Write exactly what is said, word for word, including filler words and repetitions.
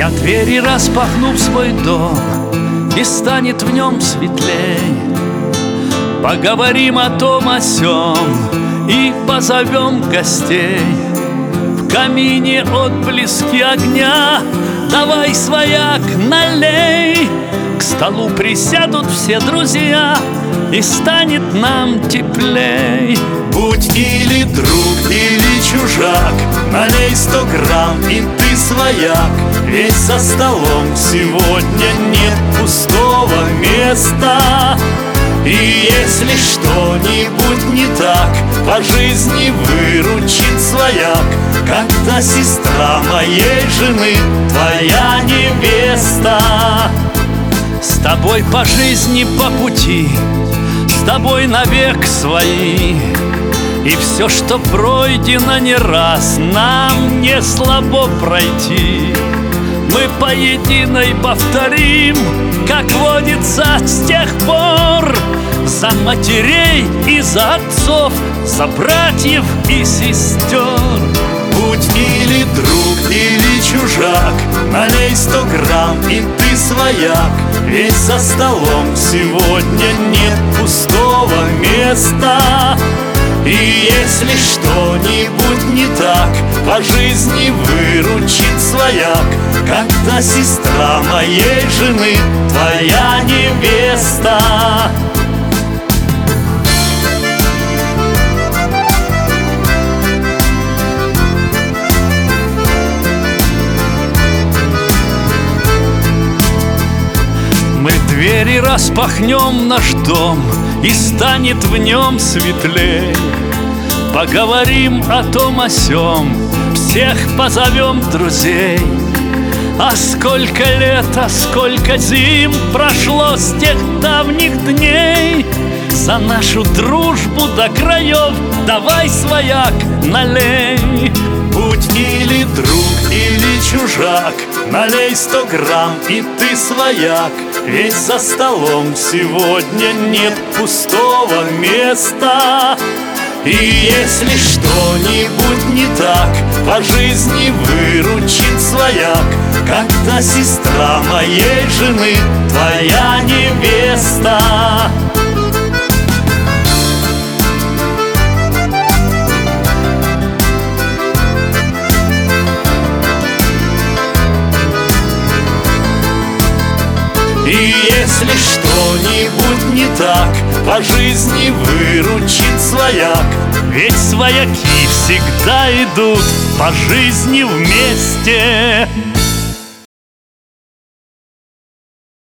Я двери распахну в свой дом, и станет в нем светлей. Поговорим о том, о сём, и позовем гостей. В камине отблески огня, давай, свояк, налей. К столу присядут все друзья, и станет нам теплей. Будь или друг, или чужак, налей сто грамм, и ты свояк. Ведь за столом сегодня нет пустого места. И если что-нибудь не так, по жизни выручит свояк. Когда сестра моей жены твоя невеста. С тобой по жизни, по пути, с тобой навек свои. И все, что пройдено не раз, нам не слабо пройти. Мы по единой повторим, как водится с тех пор. За матерей и за отцов, за братьев и сестер. Будь или друг, или чужак, налей сто грамм, и ты свояк. Ведь за столом сегодня нет пустого места. И если что-нибудь не так, по жизни выручит свояк. Когда сестра моей жены твоя невеста. Мы двери распахнем наш дом, и станет в нем светлей. Поговорим о том, о сём, всех позовем друзей. А сколько лет, а сколько зим прошло с тех давних дней. За нашу дружбу до краев давай, свояк, налей. Будь или друг, или чужак, налей сто грамм, и ты свояк. Ведь за столом сегодня нет пустого места. И если что-нибудь не так, по жизни выручит свояк. Когда сестра моей жены твоя невеста. И если что-нибудь не так, по жизни выручит свояк. Ведь свояки всегда идут по жизни вместе.